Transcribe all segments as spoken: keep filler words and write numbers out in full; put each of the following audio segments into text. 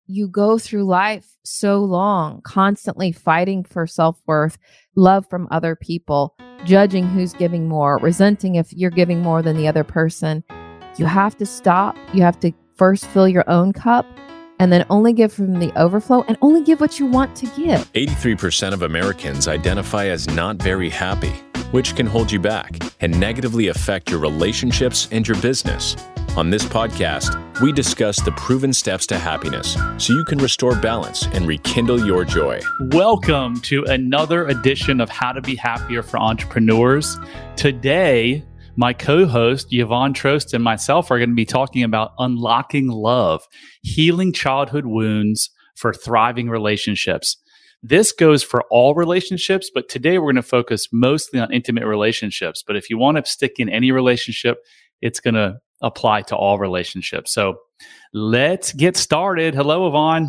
you go through life so long, constantly fighting for self-worth, love from other people, judging who's giving more, resenting if you're giving more than the other person. You have to stop. You have to first fill your own cup and then only give from the overflow and only give what you want to give. eighty-three percent of Americans identify as not very happy, which can hold you back and negatively affect your relationships and your business. On this podcast, we discuss the proven steps to happiness so you can restore balance and rekindle your joy. Welcome to another edition of How to Be Happier for Entrepreneurs. Today, my co-host, Yvonne Trost, and myself are going to be talking about unlocking love, healing childhood wounds for thriving relationships. This goes for all relationships, but today we're going to focus mostly on intimate relationships. But if you want to stick in any relationship, it's going to apply to all relationships. So let's get started. Hello, Yvonne.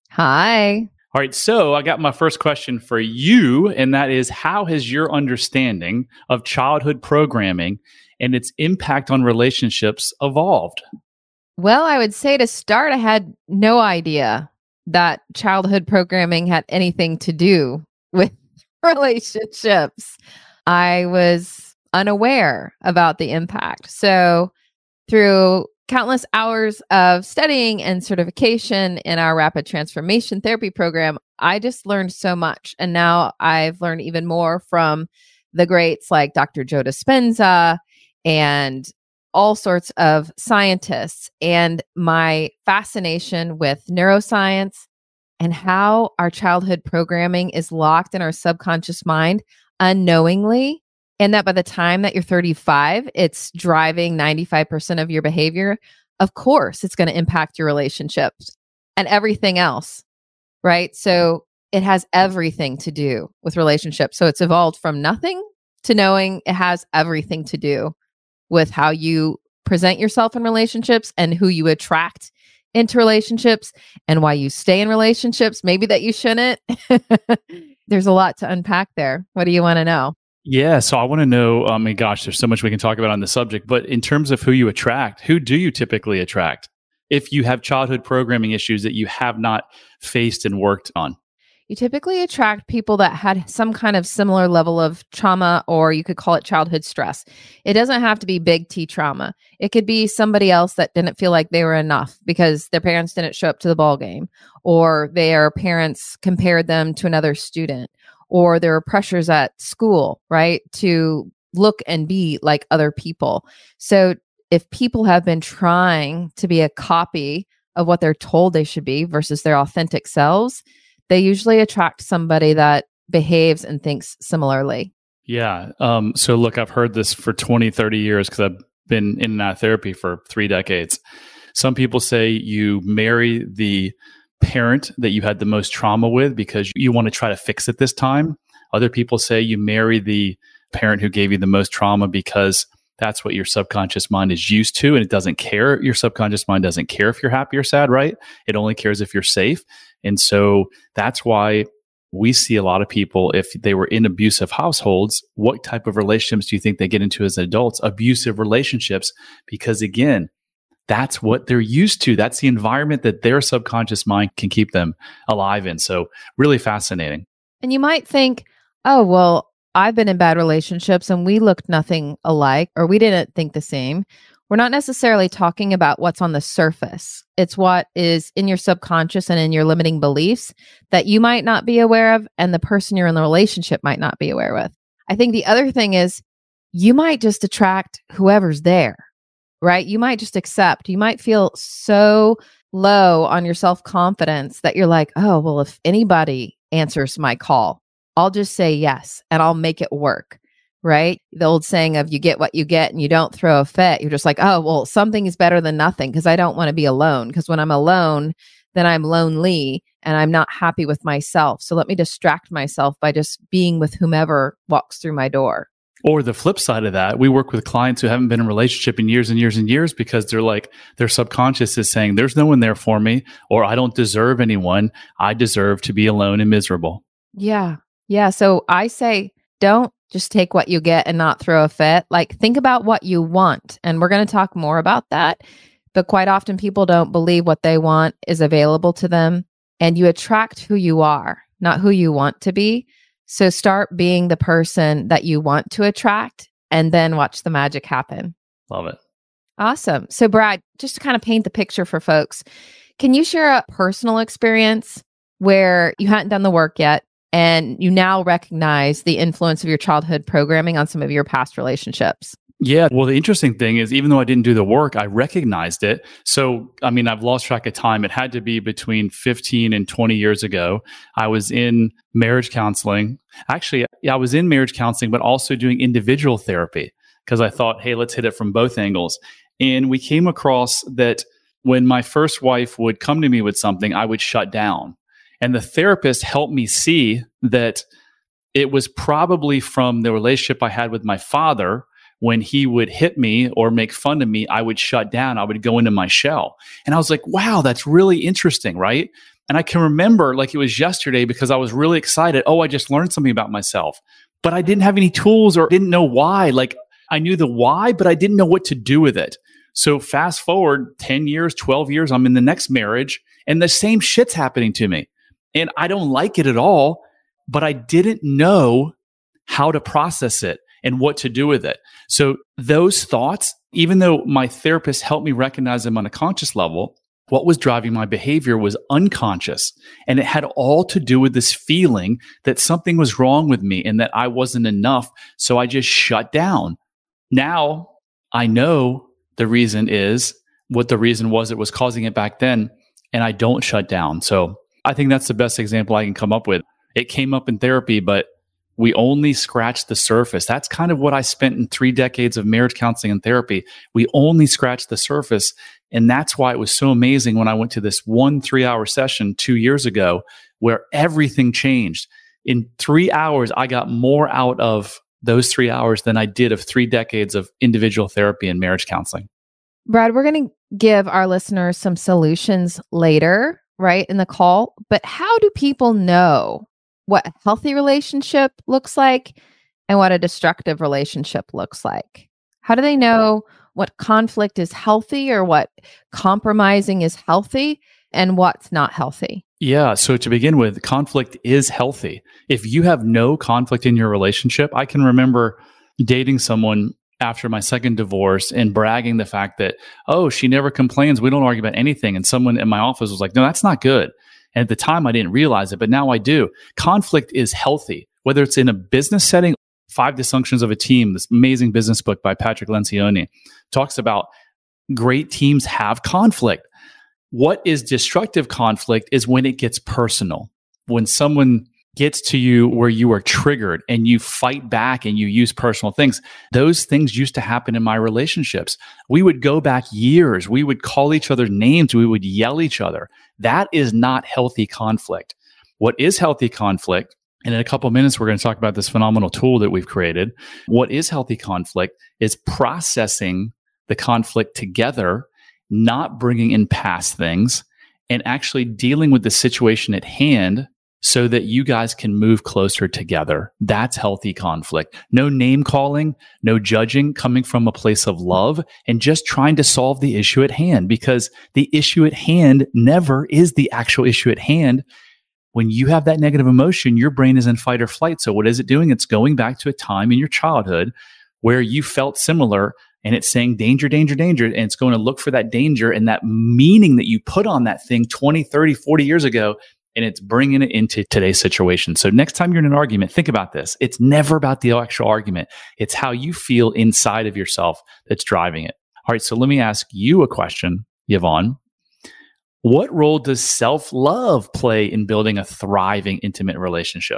Hi. All right, so I got my first question for you, and that is, how has your understanding of childhood programming and its impact on relationships evolved? Well, I would say to start, I had no idea that childhood programming had anything to do with relationships. I was unaware about the impact. So through countless hours of studying and certification in our rapid transformation therapy program, I just learned so much. And now I've learned even more from the greats like Doctor Joe Dispenza and all sorts of scientists. And my fascination with neuroscience and how our childhood programming is locked in our subconscious mind unknowingly. And that by the time that you're thirty-five, it's driving ninety-five percent of your behavior. Of course, it's going to impact your relationships and everything else, right? So it has everything to do with relationships. So it's evolved from nothing to knowing it has everything to do with how you present yourself in relationships and who you attract into relationships and why you stay in relationships, maybe that you shouldn't. There's a lot to unpack there. What do you want to know? Yeah, so I want to know, I mean, gosh, there's so much we can talk about on the subject, but in terms of who you attract, who do you typically attract if you have childhood programming issues that you have not faced and worked on? You typically attract people that had some kind of similar level of trauma, or you could call it childhood stress. It doesn't have to be big T trauma. It could be somebody else that didn't feel like they were enough because their parents didn't show up to the ball game, or their parents compared them to another student, or there are pressures at school, right, to look and be like other people. So if people have been trying to be a copy of what they're told they should be versus their authentic selves, they usually attract somebody that behaves and thinks similarly. Yeah. Um, so look, I've heard this for twenty, thirty years because I've been in and out of therapy for three decades. Some people say you marry the parent that you had the most trauma with because you want to try to fix it this time. Other people say you marry the parent who gave you the most trauma because that's what your subconscious mind is used to, and it doesn't care. Your subconscious mind doesn't care if you're happy or sad, right? It only cares if you're safe. And so that's why we see a lot of people, if they were in abusive households, what type of relationships do you think they get into as adults? Abusive relationships, because again, that's what they're used to. That's the environment that their subconscious mind can keep them alive in. So really fascinating. And you might think, oh, well, I've been in bad relationships and we looked nothing alike, or we didn't think the same. We're not necessarily talking about what's on the surface. It's what is in your subconscious and in your limiting beliefs that you might not be aware of and the person you're in the relationship might not be aware with. I think the other thing is you might just attract whoever's there. Right? You might just accept, you might feel so low on your self-confidence that you're like, oh, well, if anybody answers my call, I'll just say yes and I'll make it work. Right? The old saying of you get what you get and you don't throw a fit. You're just like, oh, well, something is better than nothing because I don't want to be alone. Because when I'm alone, then I'm lonely and I'm not happy with myself. So let me distract myself by just being with whomever walks through my door. Or the flip side of that, we work with clients who haven't been in a relationship in years and years and years because they're like, their subconscious is saying, there's no one there for me, or I don't deserve anyone. I deserve to be alone and miserable. Yeah. Yeah. So I say, don't just take what you get and not throw a fit. Like, think about what you want. And we're going to talk more about that. but quite often people don't believe what they want is available to them. And you attract who you are, not who you want to be. So start being the person that you want to attract and then watch the magic happen. Love it. Awesome. So Brad, just to kind of paint the picture for folks, can you share a personal experience where you hadn't done the work yet and you now recognize the influence of your childhood programming on some of your past relationships? Yeah. Well, the interesting thing is, even though I didn't do the work, I recognized it. So, I mean, I've lost track of time. It had to be between fifteen and twenty years ago. I was in marriage counseling. Actually, I was in marriage counseling, but also doing individual therapy because I thought, hey, let's hit it from both angles. And we came across that when my first wife would come to me with something, I would shut down. And the therapist helped me see that it was probably from the relationship I had with my father. When he would hit me or make fun of me, I would shut down. I would go into my shell. And I was like, wow, that's really interesting, right? And I can remember like it was yesterday because I was really excited. Oh, I just learned something about myself. But I didn't have any tools or didn't know why. Like I knew the why, but I didn't know what to do with it. So fast forward ten years, twelve years, I'm in the next marriage and the same shit's happening to me. And I don't like it at all, but I didn't know how to process it and what to do with it. So those thoughts, even though my therapist helped me recognize them on a conscious level, what was driving my behavior was unconscious. And it had all to do with this feeling that something was wrong with me and that I wasn't enough. So I just shut down. Now I know the reason is what the reason was that was causing it back then. And I don't shut down. So I think that's the best example I can come up with. It came up in therapy, but we only scratched the surface. That's kind of what I spent in three decades of marriage counseling and therapy. We only scratched the surface. And that's why it was so amazing when I went to this one three hour session two years ago where everything changed. In three hours, I got more out of those three hours than I did of three decades of individual therapy and marriage counseling. Brad, we're going to give our listeners some solutions later, right, in the call. But how do people know what a healthy relationship looks like and what a destructive relationship looks like? How do they know what conflict is healthy or what compromising is healthy and what's not healthy? Yeah. So to begin with, conflict is healthy. If you have no conflict in your relationship, I can remember dating someone after my second divorce and bragging the fact that, oh, she never complains. We don't argue about anything. And someone in my office was like, no, that's not good. And at the time, I didn't realize it, but now I do. Conflict is healthy, whether it's in a business setting. Five Dysfunctions of a Team, this amazing business book by Patrick Lencioni, talks about great teams have conflict. What is destructive conflict is when it gets personal. When someone gets to you where you are triggered and you fight back and you use personal things. Those things used to happen in my relationships. We would go back years. We would call each other names. We would yell at each other. That is not healthy conflict. What is healthy conflict? And in a couple of minutes, we're going to talk about this phenomenal tool that we've created. What is healthy conflict is processing the conflict together, not bringing in past things, and actually dealing with the situation at hand so that you guys can move closer together. That's healthy conflict. No name calling, no judging, coming from a place of love and just trying to solve the issue at hand, because the issue at hand never is the actual issue at hand. When you have that negative emotion, your brain is in fight or flight. So what is it doing? It's going back to a time in your childhood where you felt similar, and it's saying danger, danger, danger. And it's going to look for that danger and that meaning that you put on that thing twenty, thirty, forty years ago. And it's bringing it into today's situation. So next time you're in an argument, think about this. It's never about the actual argument. It's how you feel inside of yourself that's driving it. All right. So let me ask you a question, Yvonne. What role does self-love play in building a thriving, intimate relationship?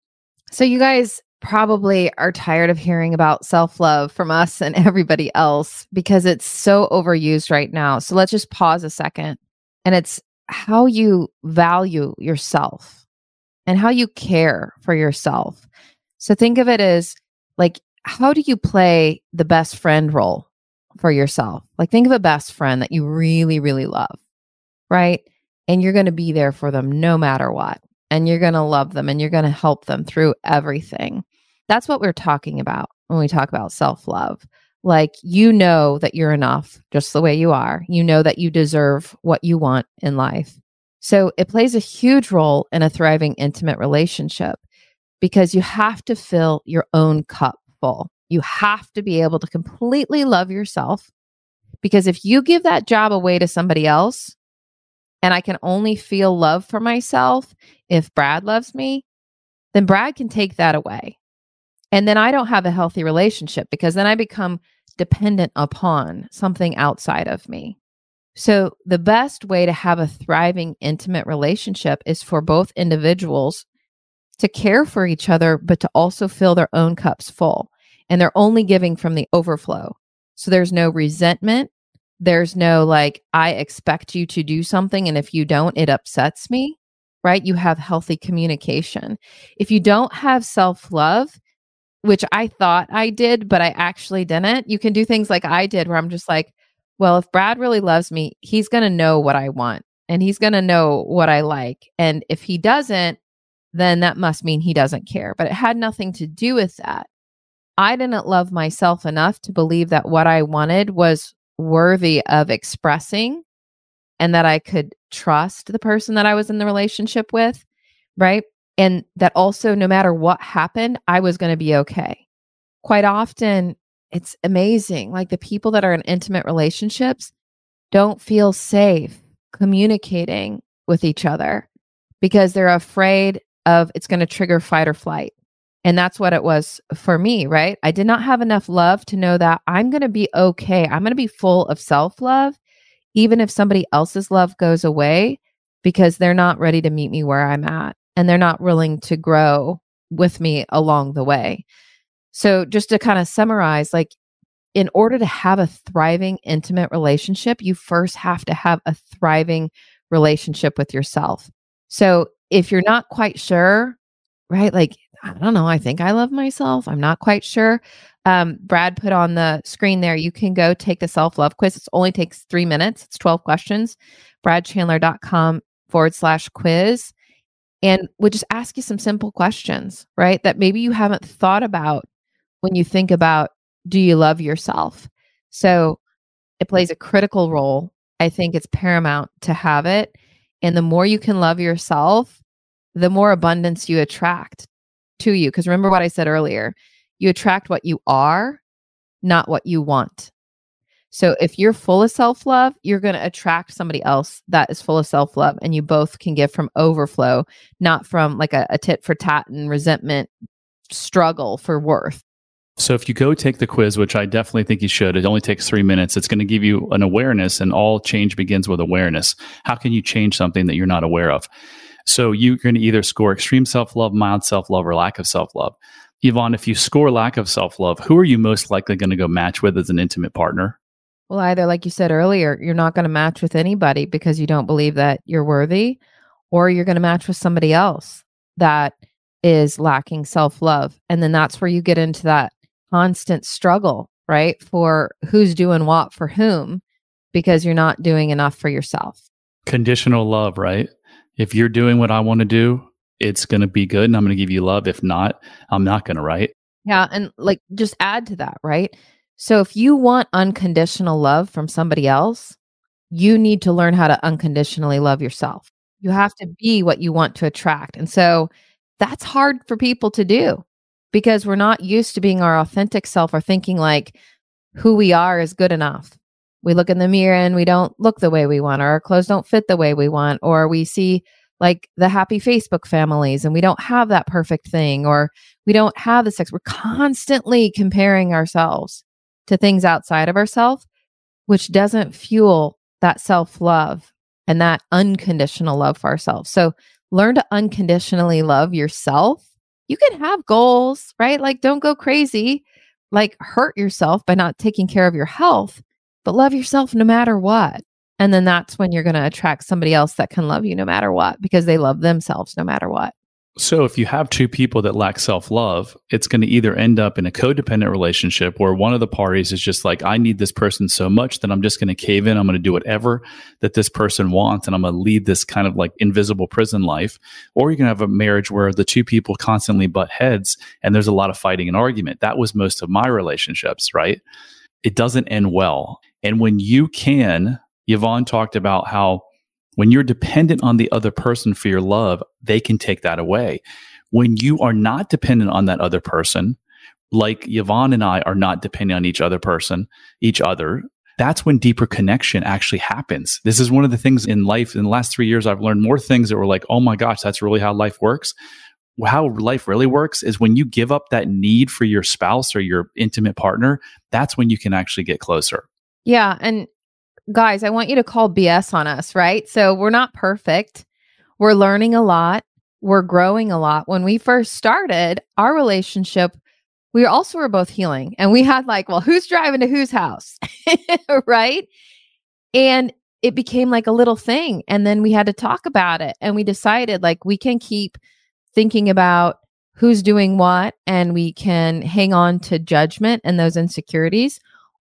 So you guys probably are tired of hearing about self-love from us and everybody else because it's so overused right now. So let's just pause a second. And it's how you value yourself and how you care for yourself. So think of it as like, how do you play the best friend role for yourself? Like think of a best friend that you really, really love, right? And you're going to be there for them no matter what. And you're going to love them and you're going to help them through everything. That's what we're talking about when we talk about self-love. Like, you know that you're enough just the way you are. You know that you deserve what you want in life. So it plays a huge role in a thriving intimate relationship because you have to fill your own cup full. You have to be able to completely love yourself, because if you give that job away to somebody else, and I can only feel love for myself if Brad loves me, then Brad can take that away. And then I don't have a healthy relationship, because then I become dependent upon something outside of me. So the best way to have a thriving intimate relationship is for both individuals to care for each other, but to also fill their own cups full. And they're only giving from the overflow. So there's no resentment. There's no like, I expect you to do something, and if you don't, it upsets me, right? You have healthy communication. If you don't have self-love, which I thought I did, but I actually didn't, you can do things like I did, where I'm just like, well, if Brad really loves me, he's going to know what I want, and he's going to know what I like. And if he doesn't, then that must mean he doesn't care. But it had nothing to do with that. I didn't love myself enough to believe that what I wanted was worthy of expressing, and that I could trust the person that I was in the relationship with, right? And that also, no matter what happened, I was going to be okay. Quite often, it's amazing. Like, the people that are in intimate relationships don't feel safe communicating with each other because they're afraid of it's going to trigger fight or flight. And that's what it was for me, right? I did not have enough love to know that I'm going to be okay. I'm going to be full of self-love, even if somebody else's love goes away, because they're not ready to meet me where I'm at, and they're not willing to grow with me along the way. So just to kind of summarize, like, in order to have a thriving intimate relationship, you first have to have a thriving relationship with yourself. So if you're not quite sure, right? Like, I don't know, I think I love myself. I'm not quite sure. Um, Brad put on the screen there, you can go take the self-love quiz. It only takes three minutes. It's twelve questions, bradchandler.com forward slash quiz. And we'll just ask you some simple questions, right? That maybe you haven't thought about when you think about, do you love yourself? So it plays a critical role. I think it's paramount to have it. And the more you can love yourself, the more abundance you attract to you. Because remember what I said earlier, you attract what you are, not what you want. So if you're full of self-love, you're going to attract somebody else that is full of self-love, and you both can give from overflow, not from like a, a tit for tat and resentment struggle for worth. So if you go take the quiz, which I definitely think you should, it only takes three minutes. It's going to give you an awareness, and all change begins with awareness. How can you change something that you're not aware of? So you're going to either score extreme self-love, mild self-love, or lack of self-love. Yvonne, if you score lack of self-love, who are you most likely going to go match with as an intimate partner? Well, either, like you said earlier, you're not going to match with anybody because you don't believe that you're worthy, or you're going to match with somebody else that is lacking self-love. And then that's where you get into that constant struggle, right? For who's doing what for whom, because you're not doing enough for yourself. Conditional love, right? If you're doing what I want to do, it's going to be good, and I'm going to give you love. If not, I'm not going to, right? Yeah. And like, just add to that, right? So if you want unconditional love from somebody else, you need to learn how to unconditionally love yourself. You have to be what you want to attract. And so that's hard for people to do because we're not used to being our authentic self or thinking like who we are is good enough. We look in the mirror and we don't look the way we want, or our clothes don't fit the way we want, or we see like the happy Facebook families and we don't have that perfect thing, or we don't have the sex. We're constantly comparing ourselves to things outside of ourselves, which doesn't fuel that self-love and that unconditional love for ourselves. So learn to unconditionally love yourself. You can have goals, right? Like, don't go crazy, like hurt yourself by not taking care of your health, but love yourself no matter what. And then that's when you're going to attract somebody else that can love you no matter what, because they love themselves no matter what. So if you have two people that lack self-love, it's going to either end up in a codependent relationship where one of the parties is just like, I need this person so much that I'm just going to cave in. I'm going to do whatever that this person wants, and I'm going to lead this kind of like invisible prison life. Or you're going to have a marriage where the two people constantly butt heads and there's a lot of fighting and argument. That was most of my relationships, right? it doesn't end well. And when you can, Yvonne talked about how when you're dependent on the other person for your love, they can take that away. When you are not dependent on that other person, like Yvonne and I are not dependent on each other person, each other, that's when deeper connection actually happens. This is one of the things in life. In the last three years, I've learned more things that were like, oh my gosh, that's really how life works. How life really works is when you give up that need for your spouse or your intimate partner, that's when you can actually get closer. Yeah. And guys, I want you to call B S on us, right? So we're not perfect. We're learning a lot. We're growing a lot. When we first started our relationship, we also were both healing. And we had like, well, who's driving to whose house? Right? And it became like a little thing. And then we had to talk about it. And we decided like we can keep thinking about who's doing what, and we can hang on to judgment and those insecurities,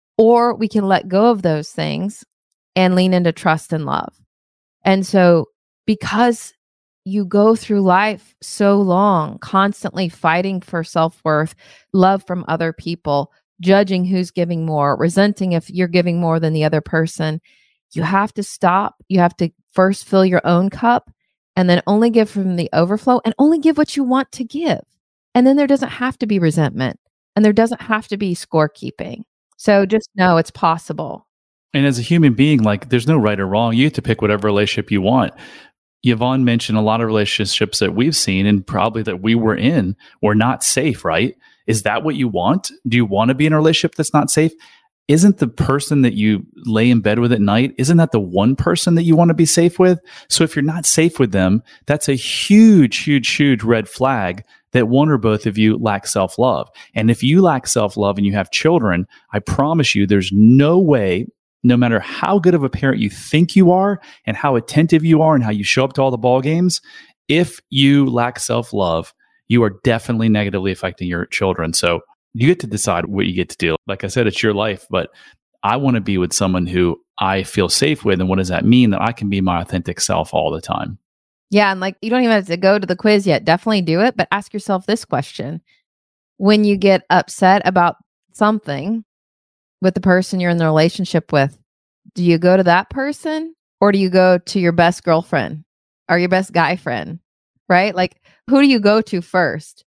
or we can let go of those things and lean into trust and love. And so because you go through life so long, constantly fighting for self-worth, love from other people, judging who's giving more, resenting if you're giving more than the other person, you have to stop. You have to first fill your own cup and then only give from the overflow and only give what you want to give. And then there doesn't have to be resentment and there doesn't have to be scorekeeping. So just know it's possible. And as a human being, like there's no right or wrong. You get to pick whatever relationship you want. Yvonne mentioned a lot of relationships that we've seen and probably that we were in were not safe, right? Is that what you want? Do you want to be in a relationship that's not safe? Isn't the person that you lay in bed with at night, isn't that the one person that you want to be safe with? So if you're not safe with them, that's a huge, huge, huge red flag that one or both of you lack self-love. And if you lack self-love and you have children, I promise you there's no way, no matter how good of a parent you think you are and how attentive you are and how you show up to all the ball games, if you lack self-love, you are definitely negatively affecting your children. So you get to decide what you get to do. Like I said, it's your life, but I want to be with someone who I feel safe with. And what does that mean? That I can be my authentic self all the time. Yeah. And like, you don't even have to go to the quiz yet. Definitely do it. But ask yourself this question. When you get upset about something with the person you're in the relationship with, do you go to that person or do you go to your best girlfriend or your best guy friend? Right? Like, who do you go to first?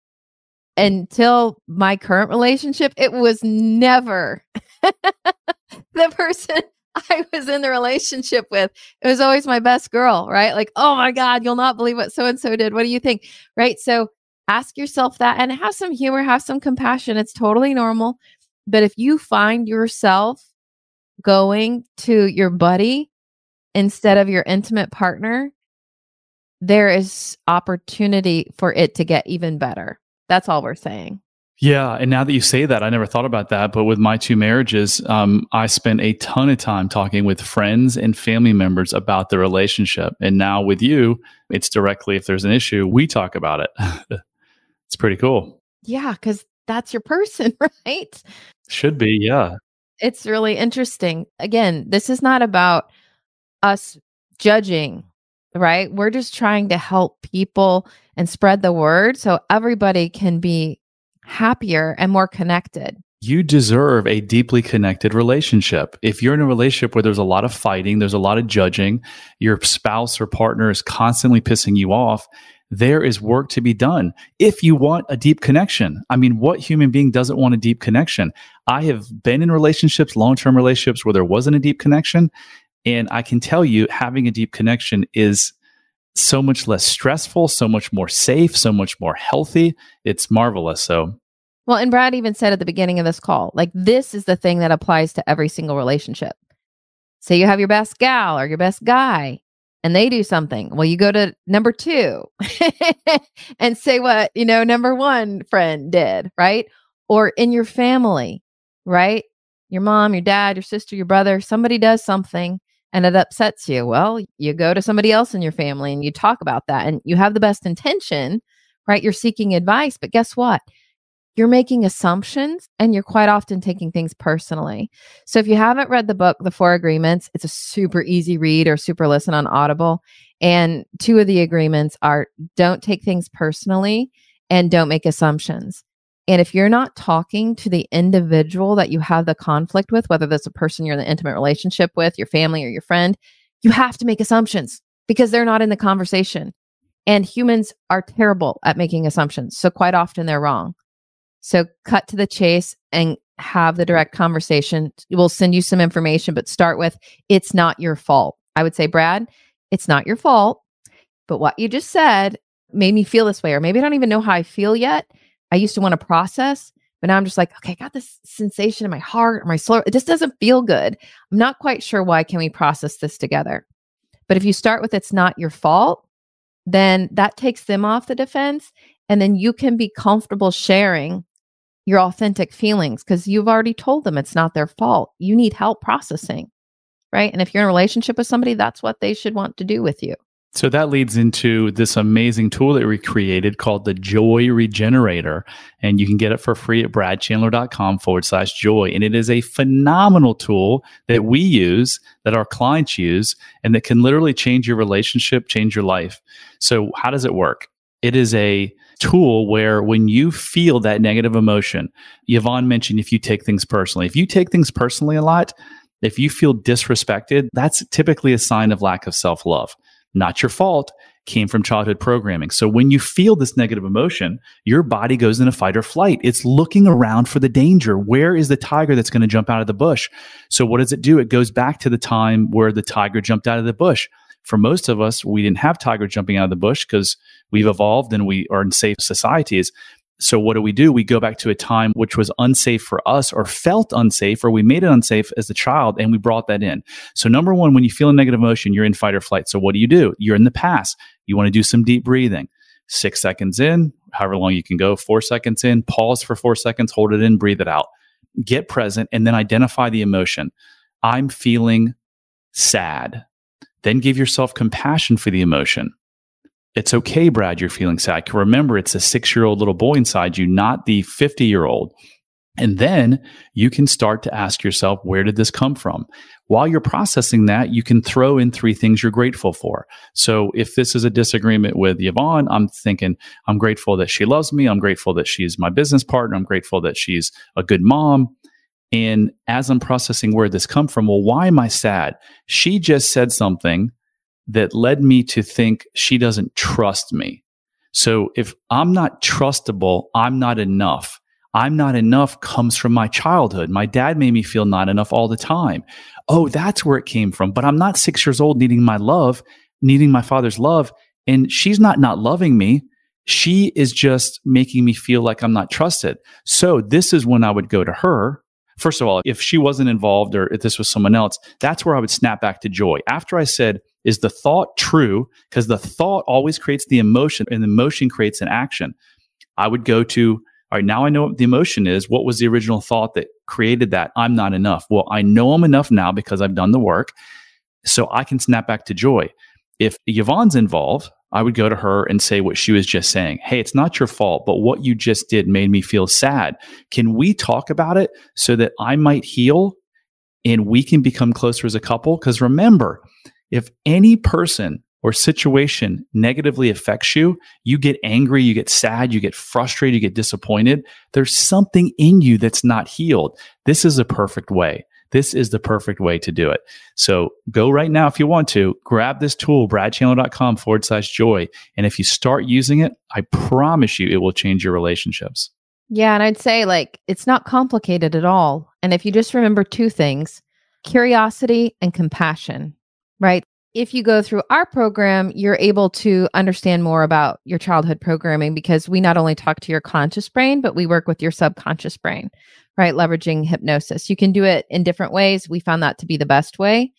Until my current relationship, it was never the person I was in the relationship with. It was always my best girl, right? Like, oh my God, you'll not believe what so-and-so did. What do you think? Right? So ask yourself that and have some humor, have some compassion. It's totally normal. But if you find yourself going to your buddy instead of your intimate partner, there is opportunity for it to get even better. That's all we're saying. Yeah. And now that you say that, I never thought about that. But with my two marriages, um, I spent a ton of time talking with friends and family members about the relationship. And now with you, it's directly, if there's an issue, we talk about it. It's pretty cool. Yeah. Because that's your person, right? Should be. Yeah. It's really interesting. Again, this is not about us judging, right? We're just trying to help people and spread the word so everybody can be happier and more connected. You deserve a deeply connected relationship. If you're in a relationship where there's a lot of fighting, there's a lot of judging, your spouse or partner is constantly pissing you off, there is work to be done if you want a deep connection. I mean, what human being doesn't want a deep connection? I have been in relationships, long-term relationships where there wasn't a deep connection. And I can tell you having a deep connection is so much less stressful, so much more safe, so much more healthy. It's marvelous. So, well, and Brad even said at the beginning of this call, like this is the thing that applies to every single relationship. Say you have your best gal or your best guy and they do something. Well, you go to number two and say what, you know, number one friend did, right? Or in your family, right? Your mom, your dad, your sister, your brother, somebody does something and it upsets you. Well, you go to somebody else in your family and you talk about that and you have the best intention, right? You're seeking advice, but guess what? You're making assumptions and you're quite often taking things personally. So if you haven't read the book, The Four Agreements, it's a super easy read or super listen on Audible. And two of the agreements are don't take things personally and don't make assumptions. And if you're not talking to the individual that you have the conflict with, whether that's a person you're in an intimate relationship with, your family or your friend, you have to make assumptions because they're not in the conversation. And humans are terrible at making assumptions. So quite often they're wrong. So cut to the chase and have the direct conversation. We'll send you some information, but start with, it's not your fault. I would say, Brad, it's not your fault, but what you just said made me feel this way, or maybe I don't even know how I feel yet. I used to want to process, but now I'm just like, okay, I got this sensation in my heart or my soul. It just doesn't feel good. I'm not quite sure why. Can we process this together? But if you start with, it's not your fault, then that takes them off the defense. And then you can be comfortable sharing your authentic feelings because you've already told them it's not their fault. You need help processing, right? And if you're in a relationship with somebody, that's what they should want to do with you. So that leads into this amazing tool that we created called the Joy Regenerator. And you can get it for free at bradchandler.com forward slash joy. And it is a phenomenal tool that we use, that our clients use, and that can literally change your relationship, change your life. So how does it work? It is a tool where when you feel that negative emotion, Yvonne mentioned if you take things personally, if you take things personally a lot, if you feel disrespected, that's typically a sign of lack of self-love. Not your fault, came from childhood programming. So when you feel this negative emotion, your body goes into fight or flight. It's looking around for the danger. Where is the tiger that's going to jump out of the bush? So what does it do? It goes back to the time where the tiger jumped out of the bush. For most of us, we didn't have tiger jumping out of the bush because we've evolved and we are in safe societies. So what do we do? We go back to a time which was unsafe for us or felt unsafe, or we made it unsafe as a child and we brought that in. So number one, when you feel a negative emotion, you're in fight or flight. So what do you do? You're in the past. You want to do some deep breathing. Six seconds in, however long you can go, four seconds in, pause for four seconds, hold it in, breathe it out. Get present and then identify the emotion. I'm feeling sad. Then give yourself compassion for the emotion. It's okay, Brad, you're feeling sad. Remember, it's a six-year-old little boy inside you, not the fifty-year-old. And then you can start to ask yourself, where did this come from? While you're processing that, you can throw in three things you're grateful for. So if this is a disagreement with Yvonne, I'm thinking, I'm grateful that she loves me. I'm grateful that she's my business partner. I'm grateful that she's a good mom. And as I'm processing where this come from, well, why am I sad? She just said something that led me to think she doesn't trust me. So if I'm not trustable, I'm not enough. I'm not enough comes from my childhood. My dad made me feel not enough all the time. Oh, that's where it came from. But I'm not six years old needing my love, needing my father's love. And she's not not loving me. She is just making me feel like I'm not trusted. So this is when I would go to her. First of all, if she wasn't involved or if this was someone else, that's where I would snap back to joy. After I said, is the thought true? Because the thought always creates the emotion and the emotion creates an action. I would go to, all right, now I know what the emotion is. What was the original thought that created that? I'm not enough. Well, I know I'm enough now because I've done the work. So I can snap back to joy. If Yvonne's involved, I would go to her and say what she was just saying. Hey, it's not your fault, but what you just did made me feel sad. Can we talk about it so that I might heal and we can become closer as a couple? Because remember, if any person or situation negatively affects you, you get angry, you get sad, you get frustrated, you get disappointed. There's something in you that's not healed. This is a perfect way. This is the perfect way to do it. So go right now if you want to, grab this tool, bradchandler.com forward slash joy. And if you start using it, I promise you it will change your relationships. Yeah. And I'd say like, it's not complicated at all. And if you just remember two things, curiosity and compassion, right? If you go through our program, you're able to understand more about your childhood programming because we not only talk to your conscious brain, but we work with your subconscious brain, right? Leveraging hypnosis. You can do it in different ways. We found that to be the best way.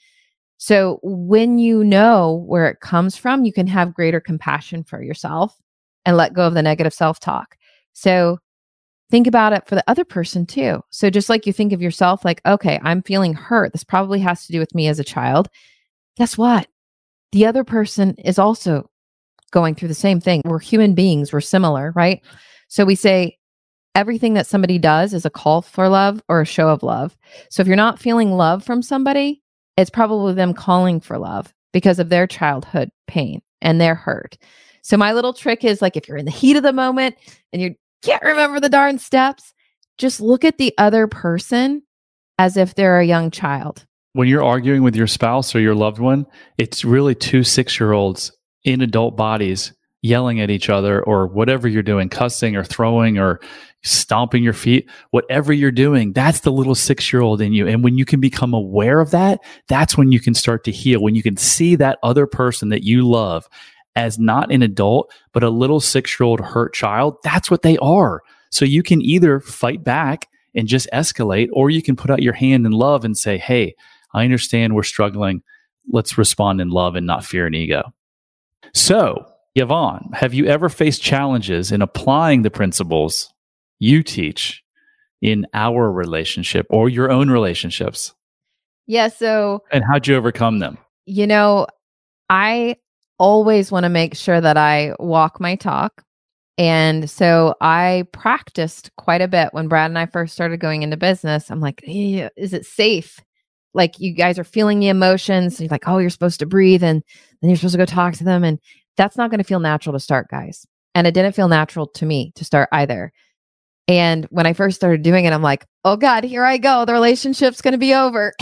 So when you know where it comes from, you can have greater compassion for yourself and let go of the negative self-talk. So think about it for the other person too. So just like you think of yourself like, okay, I'm feeling hurt. This probably has to do with me as a child. Guess what? The other person is also going through the same thing. We're human beings. We're similar, right? So we say everything that somebody does is a call for love or a show of love. So if you're not feeling love from somebody, it's probably them calling for love because of their childhood pain and their hurt. So my little trick is like, if you're in the heat of the moment and you're can't remember the darn steps. Just look at the other person as if they're a young child. When you're arguing with your spouse or your loved one, it's really two six-year-olds in adult bodies yelling at each other or whatever you're doing, cussing or throwing or stomping your feet, whatever you're doing, that's the little six-year-old in you. And when you can become aware of that, that's when you can start to heal. When you can see that other person that you love as not an adult, but a little six-year-old hurt child, that's what they are. So you can either fight back and just escalate, or you can put out your hand in love and say, hey, I understand we're struggling. Let's respond in love and not fear and ego. So, Yvonne, have you ever faced challenges in applying the principles you teach in our relationship or your own relationships? Yeah. So, and how'd you overcome them? You know, I always want to make sure that I walk my talk. And so I practiced quite a bit when Brad and I first started going into business. I'm like, hey, is it safe? Like, you guys are feeling the emotions. You're like, oh, you're supposed to breathe. And then you're supposed to go talk to them. And that's not going to feel natural to start, guys. And it didn't feel natural to me to start either. And when I first started doing it, I'm like, oh God, here I go. The relationship's going to be over.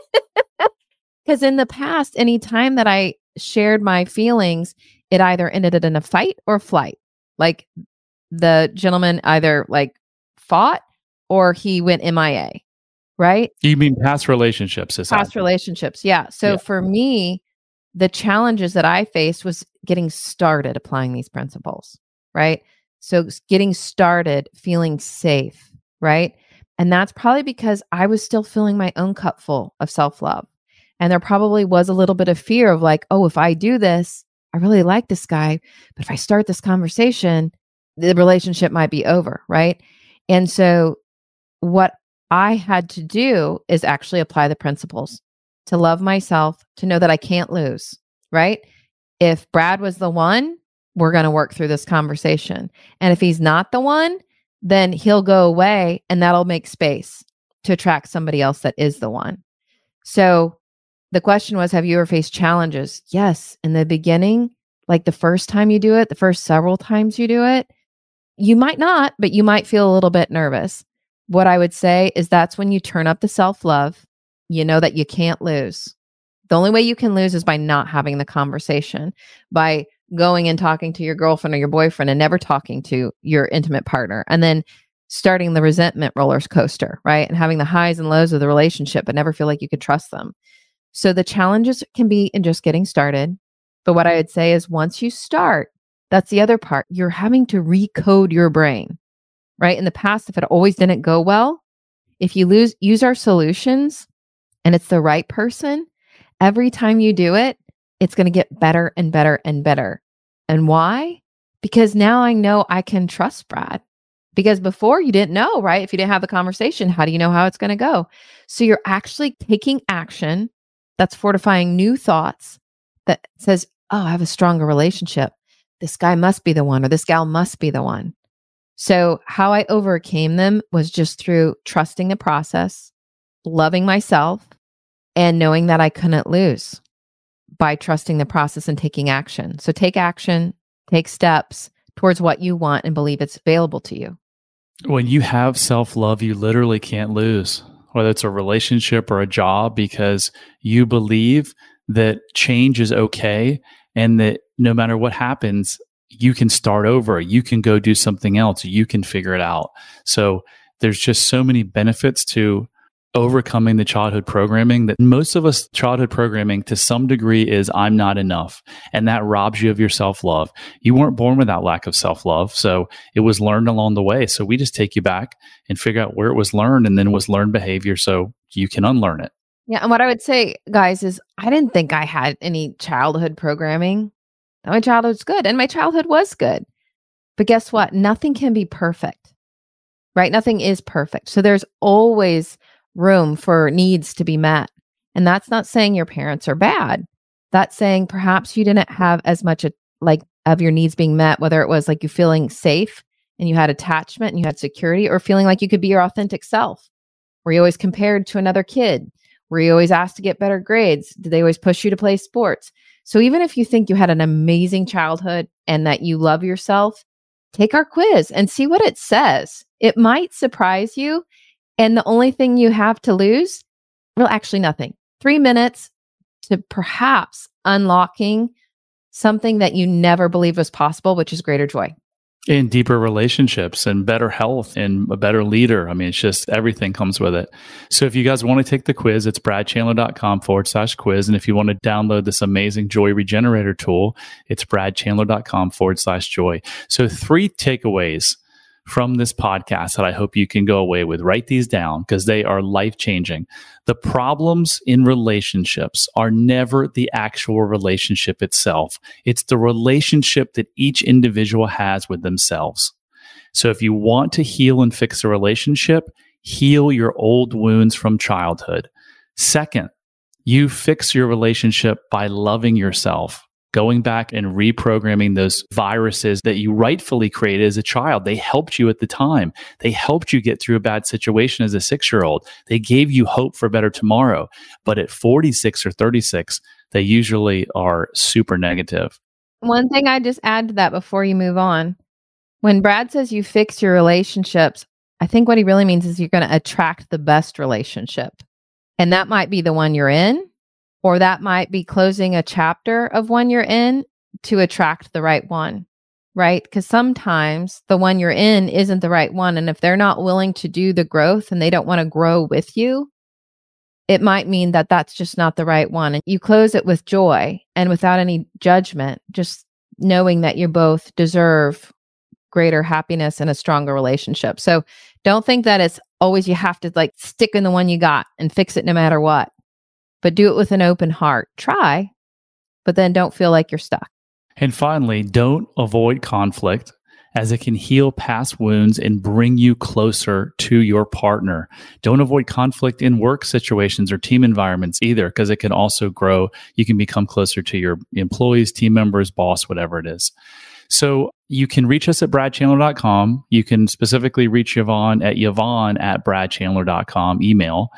Because in the past, any time that I shared my feelings, it either ended in a fight or flight. Like, the gentleman either like fought or he went M I A, right? You mean past relationships? Past relationships, yeah. So yeah. For me, the challenges that I faced was getting started applying these principles, right? So getting started, feeling safe, right? And that's probably because I was still filling my own cup full of self-love. And there probably was a little bit of fear of like, oh, if I do this, I really like this guy, but if I start this conversation, the relationship might be over, right? And so what I had to do is actually apply the principles to love myself, to know that I can't lose, right? If Brad was the one, we're going to work through this conversation. And if he's not the one, then he'll go away and that'll make space to attract somebody else that is the one. So the question was, have you ever faced challenges? Yes. In the beginning, like the first time you do it, the first several times you do it, you might not, but you might feel a little bit nervous. What I would say is that's when you turn up the self-love. You know that you can't lose. The only way you can lose is by not having the conversation, by going and talking to your girlfriend or your boyfriend and never talking to your intimate partner, and then starting the resentment roller coaster, right? And having the highs and lows of the relationship, but never feel like you could trust them. So the challenges can be in just getting started. But what I would say is once you start, that's the other part. You're having to recode your brain, right? In the past, if it always didn't go well, if you lose, use our solutions and it's the right person, every time you do it, it's going to get better and better and better. And why? Because now I know I can trust Brad. Because before you didn't know, right? If you didn't have the conversation, how do you know how it's going to go? So you're actually taking action that's fortifying new thoughts that says, oh, I have a stronger relationship. This guy must be the one, or this gal must be the one. So how I overcame them was just through trusting the process, loving myself, and knowing that I couldn't lose by trusting the process and taking action. So take action, take steps towards what you want and believe it's available to you. When you have self-love, you literally can't lose, whether it's a relationship or a job, because you believe that change is okay and that no matter what happens, you can start over. You can go do something else. You can figure it out. So there's just so many benefits to overcoming the childhood programming that most of us childhood programming to some degree is I'm not enough. And that robs you of your self-love. You weren't born with that lack of self-love. So it was learned along the way. So we just take you back and figure out where it was learned and then was learned behavior so you can unlearn it. Yeah. And what I would say, guys, is I didn't think I had any childhood programming. My childhood's good. And my childhood was good. But guess what? Nothing can be perfect, right? Nothing is perfect. So there's always room for needs to be met. And that's not saying your parents are bad. That's saying perhaps you didn't have as much a, like of your needs being met, whether it was like you feeling safe and you had attachment and you had security, or feeling like you could be your authentic self. Were you always compared to another kid? Were you always asked to get better grades? Did they always push you to play sports? So even if you think you had an amazing childhood and that you love yourself, take our quiz and see what it says. It might surprise you. And the only thing you have to lose, well, actually nothing. Three minutes to perhaps unlocking something that you never believed was possible, which is greater joy. And deeper relationships and better health and a better leader. I mean, it's just everything comes with it. So if you guys want to take the quiz, it's bradchandler.com forward slash quiz. And if you want to download this amazing Joy Regenerator tool, it's bradchandler.com forward slash joy. So three takeaways from this podcast that I hope you can go away with. Write these down because they are life-changing. The problems in relationships are never the actual relationship itself. It's the relationship that each individual has with themselves. So if you want to heal and fix a relationship, heal your old wounds from childhood. Second, you fix your relationship by loving yourself. Going back and reprogramming those viruses that you rightfully created as a child. They helped you at the time. They helped you get through a bad situation as a six-year-old. They gave you hope for a better tomorrow. But at forty-six or thirty-six, they usually are super negative. One thing I just add to that before you move on. When Brad says you fix your relationships, I think what he really means is you're going to attract the best relationship. And that might be the one you're in. Or that might be closing a chapter of one you're in to attract the right one, right? Because sometimes the one you're in isn't the right one. And if they're not willing to do the growth and they don't want to grow with you, it might mean that that's just not the right one. And you close it with joy and without any judgment, just knowing that you both deserve greater happiness and a stronger relationship. So don't think that it's always you have to like stick in the one you got and fix it no matter what. But do it with an open heart. Try, but then don't feel like you're stuck. And finally, don't avoid conflict as it can heal past wounds and bring you closer to your partner. Don't avoid conflict in work situations or team environments either, because it can also grow. You can become closer to your employees, team members, boss, whatever it is. So you can reach us at brad chandler dot com. You can specifically reach Yvonne at Yvonne at brad chandler dot com email.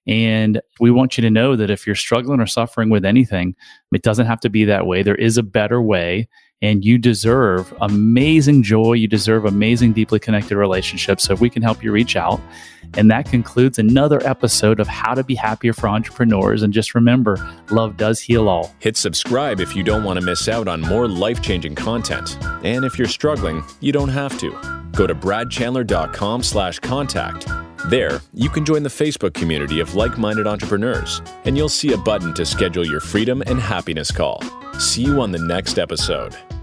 And we want you to know that if you're struggling or suffering with anything, it doesn't have to be that way. There is a better way, and you deserve amazing joy. You deserve amazing, deeply connected relationships. So if we can help you, reach out. And that concludes another episode of How to Be Happier for Entrepreneurs. And just remember, love does heal all. Hit subscribe if you don't want to miss out on more life-changing content. And if you're struggling, you don't have to. Go to bradchandler.com slash contact. There, you can join the Facebook community of like-minded entrepreneurs, and you'll see a button to schedule your freedom and happiness call. See you on the next episode.